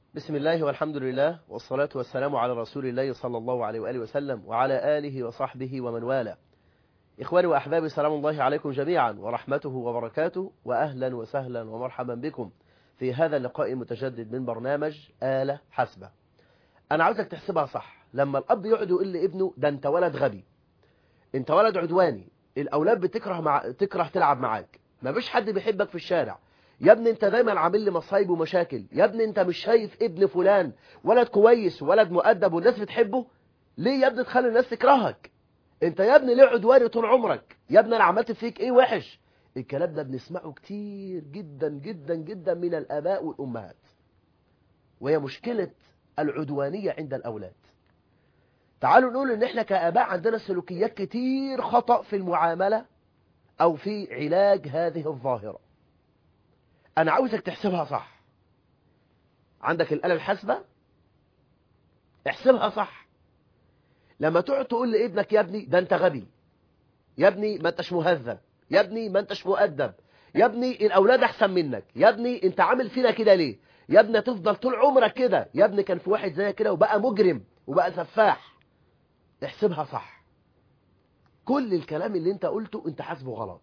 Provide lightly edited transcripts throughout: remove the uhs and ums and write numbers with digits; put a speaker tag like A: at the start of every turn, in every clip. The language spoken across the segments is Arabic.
A: بسم الله والحمد لله والصلاة والسلام على رسول الله صلى الله عليه وآله وسلم وعلى آله وصحبه ومن والاه. إخواني وأحبابي، سلام الله عليكم جميعا ورحمته وبركاته، وأهلا وسهلا ومرحبا بكم في هذا اللقاء المتجدد من برنامج آلة حاسبة. أنا عاوزك تحسبها صح. لما الأب يقعد يقول لابنه ده أنت ولد غبي، أنت ولد عدواني، الأولاد تكره تلعب معاك، ما فيش حد بيحبك في الشارع، يا ابني انت دايما عامل لي مصايب ومشاكل، يا ابني انت مش شايف ابن فلان ولد كويس ولد مؤدب والناس بتحبه، ليه يا ابني تخلي الناس تكرهك؟ انت يا ابني ليه عدواني طول عمرك؟ يا ابني انا عملت فيك ايه وحش؟ الكلام ده بنسمعه كتير جدا جدا جدا من الاباء والامهات، وهي مشكلة العدوانية عند الاولاد. تعالوا نقول ان احنا كاباء عندنا سلوكيات كتير خطأ في المعاملة او في علاج هذه الظاهرة. انا عاوزك تحسبها صح. عندك الآلة الحاسبة، احسبها صح. لما تقعد تقول لابنك يا ابني ده انت غبي، يا ابني ما انتش مهذب، يا ابني ما انتش مؤدب، يا ابني الاولاد احسن منك، يا ابني انت عامل فينا كده ليه، يا ابني تفضل طول عمرك كده، يا ابني كان في واحد زي كده وبقى مجرم وبقى سفاح. احسبها صح. كل الكلام اللي انت قلته انت حاسبه غلط،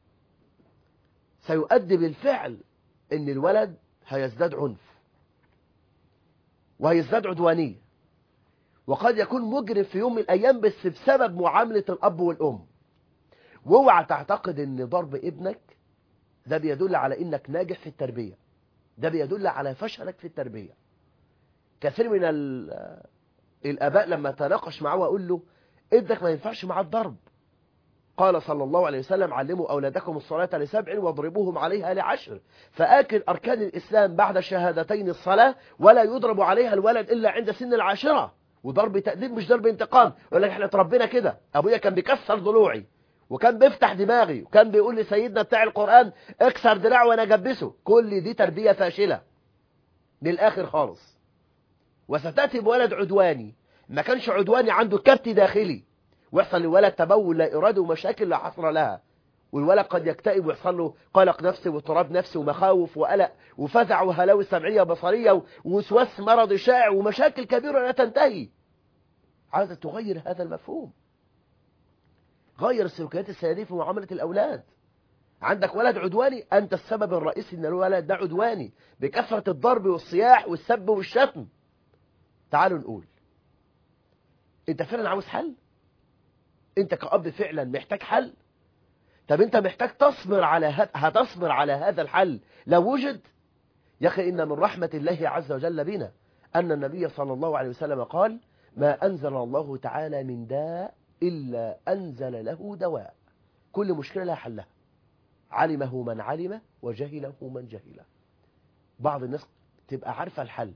A: سيؤدي بالفعل ان الولد هيزداد عنف وهيزداد عدوانية، وقد يكون مجرم في يوم من الأيام بس بسبب معاملة الأب والأم. واوعى تعتقد ان ضرب ابنك ده بيدل على انك ناجح في التربية، ده بيدل على فشلك في التربية. كثير من الآباء لما تناقش معه وأقول له ابنك ما ينفعش مع الضرب، قال صلى الله عليه وسلم علموا أولادكم الصلاة ل7 واضربوهم عليها ل10. فآكل أركان الإسلام بعد شهادتين الصلاة، ولا يضرب عليها الولد إلا عند سن 10. وضرب تأديب مش ضرب انتقام. يقول لك احنا اتربينا كده، أبويا كان بيكسر ضلوعي وكان بيفتح دماغي وكان بيقول لي سيدنا بتاع القرآن اكسر دراعه وانا اجبسه. كل دي تربية فاشلة للآخر خالص. وستأتي بولد عدواني ما كانش عدواني، عنده كبت داخلي، ويحصل للولد تبول لا إرادة ومشاكل لا حصر لها، والولد قد يكتئب ويحصل له قلق نفسي واضطراب نفسي ومخاوف وقلق وفزع وهلاوس سمعية بصرية ووسواس مرضي شائع ومشاكل كبيرة لا تنتهي. عايزة تغير هذا المفهوم، غير السلوكيات السيئة في معاملة الأولاد. عندك ولد عدواني، أنت السبب الرئيسي أن الولد ده عدواني بكثرة الضرب والصياح والسب والشتم. تعالوا نقول أنت فعلا عاوز حل؟ أنت كأب فعلا محتاج حل؟ طب أنت محتاج تصبر على هتصبر على هذا الحل لو وجد؟ يا أخي إن من رحمة الله عز وجل بنا أن النبي صلى الله عليه وسلم قال ما أنزل الله تعالى من داء إلا أنزل له دواء. كل مشكلة لها حلها، علمه من علم وجهله من جهله. بعض الناس تبقى عارفة الحل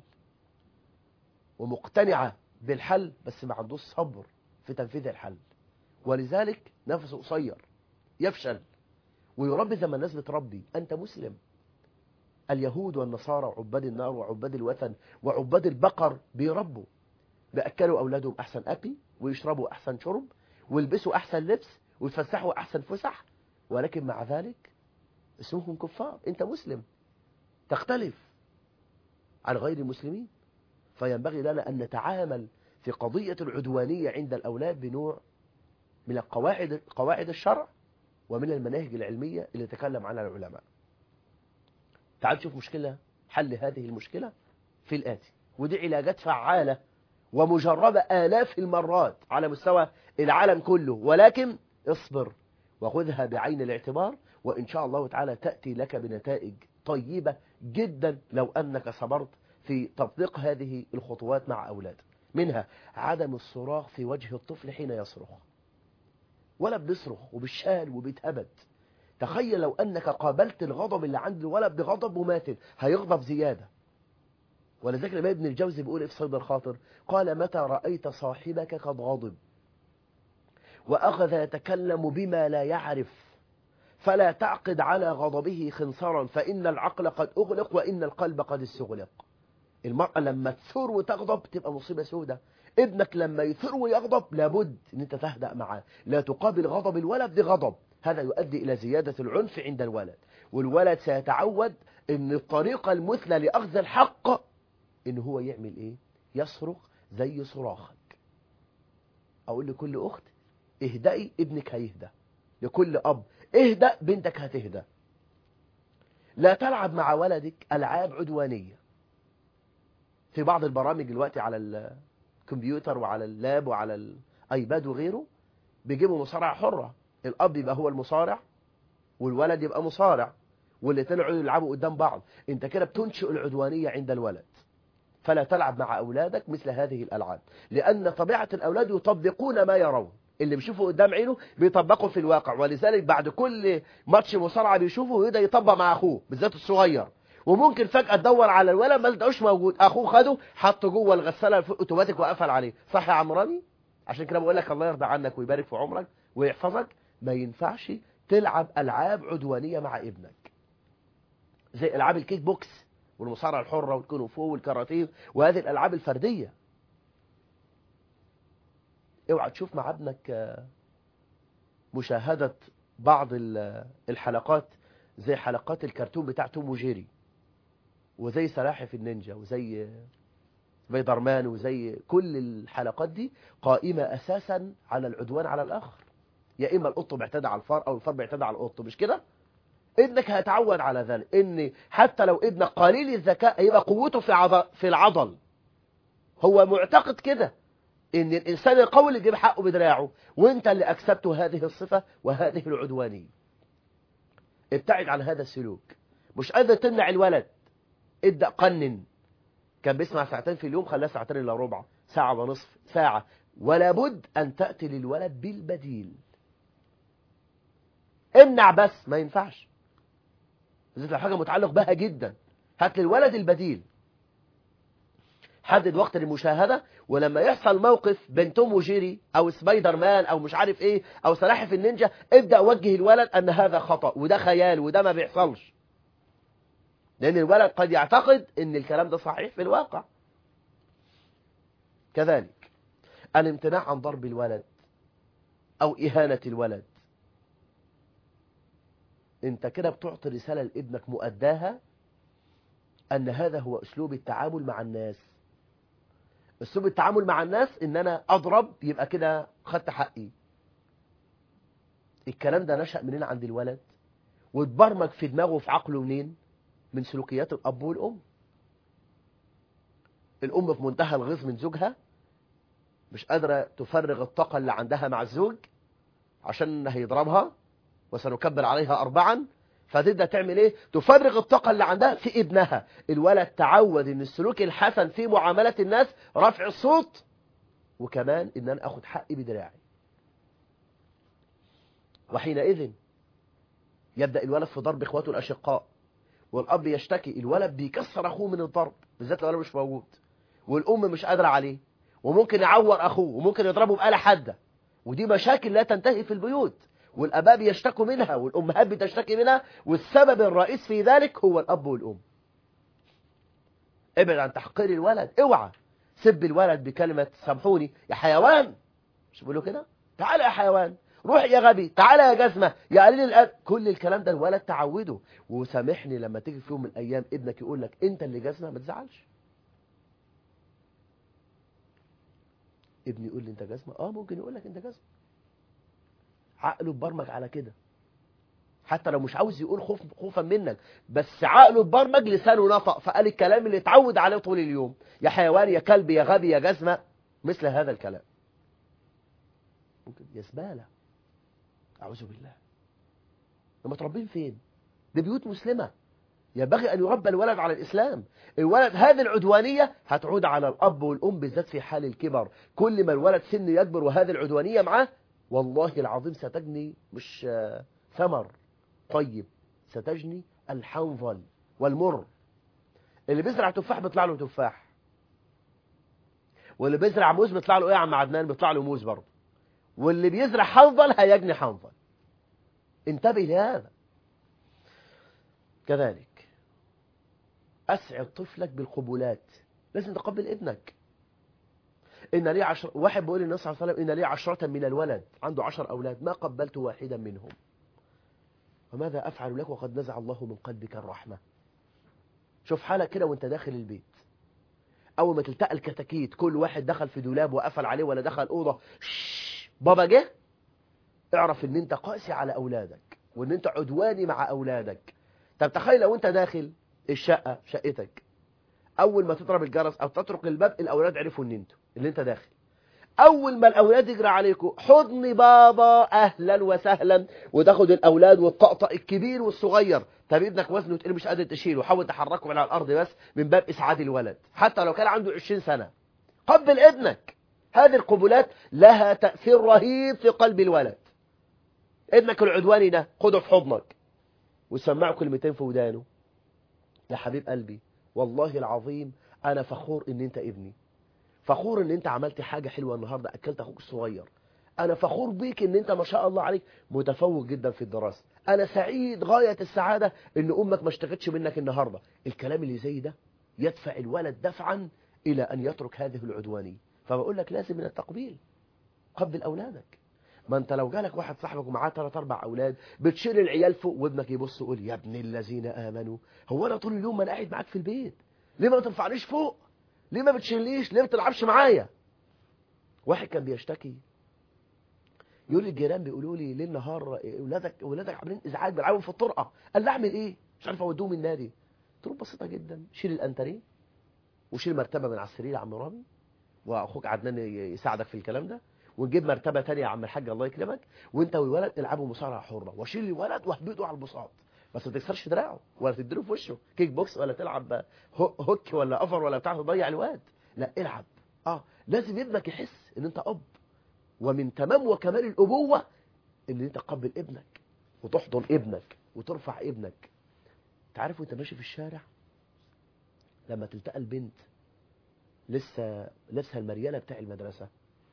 A: ومقتنعة بالحل بس ما عندوش صبر في تنفيذ الحل، ولذلك نفسه قصير يفشل ويربي زي ما الناس بتربي. أنت مسلم. اليهود والنصارى عباد النار وعباد الوثن وعباد البقر بيربوا، بأكلوا أولادهم أحسن أكل ويشربوا أحسن شرب ويلبسوا أحسن لبس ويتفسحوا أحسن فسح، ولكن مع ذلك اسمهم كفار. أنت مسلم تختلف عن غير المسلمين. فينبغي لنا أن نتعامل في قضية العدوانية عند الأولاد بنوع من قواعد الشرع ومن المناهج العلمية اللي تكلم عنها العلماء. تعال نشوف حل هذه المشكلة في الآتي، ودي علاجات فعالة ومجربة آلاف المرات على مستوى العالم كله، ولكن اصبر وخذها بعين الاعتبار، وإن شاء الله تعالى تأتي لك بنتائج طيبة جدا لو أنك صبرت في تطبيق هذه الخطوات مع أولادك. منها عدم الصراخ في وجه الطفل حين يصرخ، ولا بيصرخ وبالشال وبيتهبد. تخيل لو أنك قابلت الغضب اللي عند الولد بغضب مماثل، هيغضب زيادة. ولذلك الإمام ابن الجوزي بيقول في صيد الخاطر قال متى رأيت صاحبك قد غضب وأخذ يتكلم بما لا يعرف فلا تعقد على غضبه خنصرا فإن العقل قد أغلق وإن القلب قد استغلق. المرأة لما تثور وتغضب تبقى مصيبة سودة. ابنك لما يثور ويغضب لابد ان انت تهدأ معاه، لا تقابل غضب الولد بغضب، هذا يؤدي إلى زيادة العنف عند الولد، والولد سيتعود ان الطريقة المثلى لأخذ الحق إن هو يعمل إيه؟ يصرخ زي صراخك. أقول لكل أخت اهدئي، ابنك هيهدى. لكل أب اهدأ، بنتك هتهدى. لا تلعب مع ولدك ألعاب عدوانية. في بعض البرامج دلوقتي على الكمبيوتر وعلى اللاب وعلى الأيباد وغيره بيجيبوا مصارعة حرة، الأب يبقى هو المصارع والولد يبقى مصارع، والاتنين يقعدوا يلعبوا قدام بعض. انت كده بتنشئ العدوانية عند الولد. فلا تلعب مع أولادك مثل هذه الألعاب، لأن طبيعة الأولاد يطبقون ما يرون. اللي بيشوفه قدام عينه بيطبقه في الواقع، ولذلك بعد كل ماتش مصارعة بيشوفه يبدأ يطبق مع أخوه بالذات الصغير. وممكن فجأة تدور على الولد ما تلاقوش موجود، أخوه خده حطه جوه الغسالة الأوتوماتيك وقفل عليه. صح يا عم رامي؟ عشان كده بقول لك الله يرضى عنك ويبارك في عمرك ويحفظك، ما ينفعش تلعب ألعاب عدوانية مع ابنك زي ألعاب الكيك بوكس والمصارعة الحرة والكونغ فو والكاراتيه وهذه الألعاب الفردية. اوعى تشوف مع ابنك مشاهدة بعض الحلقات زي حلقات الكرتون بتاع توم وجيري وزي سلاحف النينجا وزي سبايدر مان وزي كل الحلقات دي قائمة أساسا على العدوان على الآخر. يا إما القط بيعتدى على الفار أو الفار بيعتدى على القط، مش كده؟ ابنك هيتعود على ذلك، ان حتى لو ابنك قليل الذكاء يبقى قوته في العضل. هو معتقد كده ان الانسان القوي اللي يجيب حقه بدراعه، وانت اللي اكسبته هذه الصفة وهذه العدوانية. ابتعد عن هذا السلوك. مش قادر تمنع الولد، ابدأ قنن. كان بيسمع ساعتين في اليوم، خلاه ساعتين الا ربع، ساعة ونصف، ساعة. ولا بد ان تأتي للولد بالبديل. امنع بس ما ينفعش، بالذات لو حاجة متعلق بها جدا. هات للولد البديل. حدد وقت للمشاهدة، ولما يحصل موقف بين توم وجيري او سبايدر مان او مش عارف ايه او سلاحف النينجا، ابدأ وجه الولد ان هذا خطأ وده خيال وده ما بيحصلش. لان الولد قد يعتقد ان الكلام ده صحيح في الواقع. كذلك الامتناع عن ضرب الولد او اهانة الولد. انت كده بتعطي رسالة لابنك مؤداها ان هذا هو اسلوب التعامل مع الناس. اسلوب التعامل مع الناس ان انا اضرب يبقى كده خدت حقي. الكلام ده نشأ منين عند الولد واتبرمج في دماغه وفي عقله منين؟ من سلوكيات الاب والام. الام في منتهى الغيظ من زوجها، مش قادرة تفرغ الطاقة اللي عندها مع الزوج عشان هيضربها وسنكبر عليها 4، فتبدأ تعمل ايه؟ تفرغ الطاقة اللي عندها في ابنها. الولد تعود ان السلوك الحسن في معاملة الناس رفع الصوت، وكمان ان انا اخد حقي بدراعي. وحينئذ يبدأ الولد في ضرب اخواته الاشقاء، والاب يشتكي الولد بيكسر اخوه من الضرب بالذات لو انا مش موجود، والام مش قادرة عليه، وممكن يعور اخوه وممكن يضربه بآلة حادة. ودي مشاكل لا تنتهي في البيوت، والاباء بيشتكوا منها والامهات بتشتكي منها، والسبب الرئيس في ذلك هو الاب والام. ابعد عن تحقير الولد. اوعى سب الولد بكلمة سامحوني يا حيوان، مش بيقولوا كده؟ تعالى يا حيوان، روح يا غبي، تعالى يا جزمة، يا قليل الأدب. كل الكلام ده الولد تعوده. وسامحني لما تيجي في يوم من الأيام ابنك يقول لك أنت اللي جزمة، ما تزعلش. ابني يقول لي أنت جزمة، ممكن يقول لك أنت جزمة. عقله اتبرمج على كده، حتى لو مش عاوز يقول خوفا منك، بس عقله اتبرمج، لسانه نطق فقال الكلام اللي اتعود عليه طول اليوم. يا حيوان، يا كلب، يا غبي، يا جزمة، مثل هذا الكلام. ممكن يا زبالة، أعوذ بالله. لما تربين فين؟ دي بيوت مسلمة، ينبغي أن يربى الولد على الإسلام. الولد هذه العدوانية هتعود على الأب والأم بالذات في حال الكبر. كل ما الولد سنه يكبر وهذه العدوانية معاه، والله العظيم ستجني مش ثمر طيب، ستجني الحنظل والمر. اللي بيزرع تفاح بيطلع له تفاح، واللي بيزرع موز بيطلع له ايه يا عم عدنان؟ بيطلع له موز برضه. واللي بيزرع حنظل هيجني حنظل. انتبه لهذا. كذلك أسعد طفلك بالقبولات. لازم تقبل ابنك. إن لي واحد بيقول للنبي صلى الله عليه وسلم إن لي 10 من الولد، عنده 10 أولاد، ما قبلت واحدا منهم، وماذا أفعل لك وقد نزع الله من قلبك الرحمة. شوف حالك كده وانت داخل البيت، اول ما تلتقى الكتاكيت كل واحد دخل في دولاب وقفل عليه ولا دخل اوضه، بابا جه، اعرف ان انت قاسي على اولادك وان انت عدواني مع اولادك. طب تخيل لو انت داخل الشقه، شقتك، اول ما تضرب الجرس او تطرق الباب الاولاد عرفوا ان انت داخل، اول ما الاولاد يجري عليكم حضن بابا اهلا وسهلا، وتاخد الاولاد والطقطق الكبير والصغير. طب ابنك وزنه تقيل مش قادر تشيله، حاول تحركه من على الارض بس من باب اسعاد الولد حتى لو كان عنده 20 سنه. قبل ابنك. هذه القبلات لها تاثير رهيب في قلب الولد. ابنك العدواني ده خده في حضنك وسمعه كلمتين في ودانه، يا حبيب قلبي والله العظيم انا فخور ان انت ابني، فخور ان انت عملت حاجة حلوة النهاردة، اكلت اخوك الصغير، انا فخور بيك ان انت ما شاء الله عليك متفوق جدا في الدراسة، انا سعيد غاية السعادة ان امك ما اشتكتش منك النهاردة. الكلام اللي زي ده يدفع الولد دفعا الى ان يترك هذه العدوانية. فبقول لك لازم من التقبيل، قبل اولادك. ما انت لو جالك واحد صاحبك ومعاه 3 4 اولاد بتشيل العيال فوق وابنك يبص يقول يا ابن الذين امنوا، هو انا طول اليوم ما انا قاعد معاك في البيت، ليه ما ترفعنيش فوق؟ ليه ما بتشيلنيش؟ ليه ما بتلعبش معايا؟ واحد كان بيشتكي يقول لي الجيران بيقولوا لي ليل نهار اولادك عاملين ازعاج بيلعبوا في الطرقه. قال لي اعمل ايه؟ مش عارف اوديهم النادي. قلت له بسيطه جدا، شيل الانتريه وشيل مرتبه من على السرير يا عم رامي، واخوك عدنان يساعدك في الكلام ده، ونجيب مرتبه ثانيه يا عم الحاج الله يكرمك، وانت والولد العبوا مصارعه حره، واشيل الولد واهبطه على البساط، بس ما تكسرش دراعه ولا تديله في وشه كيك بوكس ولا تلعب هوك ولا افر ولا بتاع تضيع الواد، لا العب. لازم ابنك يحس ان انت اب، ومن تمام وكمال الابوه ان انت تقبل ابنك وتحضن ابنك وترفع ابنك. انت عارف وانت ماشي في الشارع لما تلتقى البنت لسه لابسه المرياله بتاع المدرسه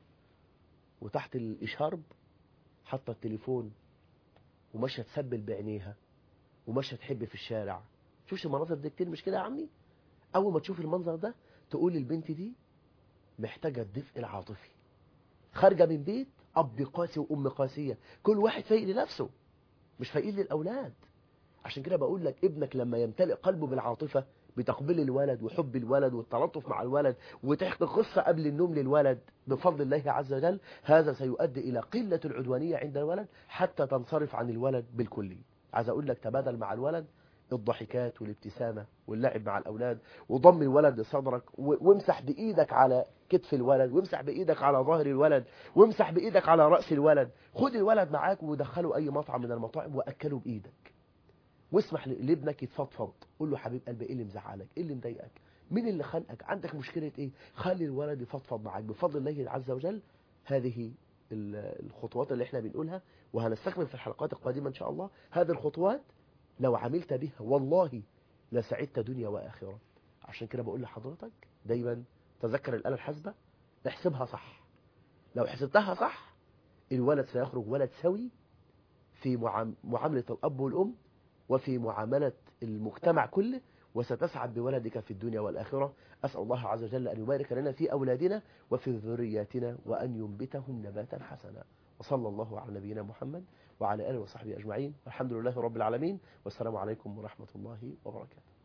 A: وتحت الاشارب حاطه التليفون وماشيه تسبل بعينيها وماشيه تحب في الشارع، شوفش المناظر دي كتير مش كده يا عمي؟ اول ما تشوف المنظر ده تقول البنت دي محتاجه الدفء العاطفي، خارجه من بيت اب قاسي وام قاسيه، كل واحد فايق لنفسه مش فايقين للاولاد. عشان كده بقول لك ابنك لما يمتلئ قلبه بالعاطفه بتقبيل الولد وحب الولد والتلطف مع الولد وتحكي قصه قبل النوم للولد بفضل الله عز وجل، هذا سيؤدي الى قله العدوانيه عند الولد حتى تنصرف عن الولد بالكلي. عايز اقول لك تبادل مع الولد الضحكات والابتسامه واللعب مع الاولاد، وضم الولد لصدرك وامسح بايدك على كتف الولد، وامسح بايدك على ظهر الولد، وامسح بايدك على راس الولد. خد الولد معاك ودخله اي مطعم من المطاعم واكله بايدك، واسمح لابنك يتفضفض، قول له حبيب قلبي ايه اللي مزعلك؟ ايه اللي مضايقك؟ مين اللي خانقك؟ عندك مشكله ايه؟ خلي الولد يفضفض معاك بفضل الله عز وجل. هذه الخطوات اللي احنا بنقولها وهنستكمل في الحلقات القادمه ان شاء الله. هذه الخطوات لو عملت بها والله لسعدت دنيا واخره. عشان كده بقول لحضرتك دايما تذكر الآلة الحاسبة، احسبها صح. لو حسبتها صح الولد سيخرج ولد سوي في معاملة الأب والأم وفي معاملة المجتمع كله، وستسعد بولدك في الدنيا والآخرة. أسأل الله عز وجل أن يبارك لنا في أولادنا وفي ذرياتنا وأن ينبتهم نباتا حسنا. وصلى الله على نبينا محمد وعلى آله وصحبه أجمعين، والحمد لله رب العالمين، والسلام عليكم ورحمة الله وبركاته.